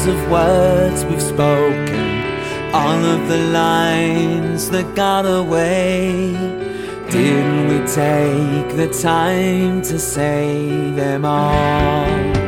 millions of words we've spoken, all of the lines that got away. Didn't we take the time to say them all?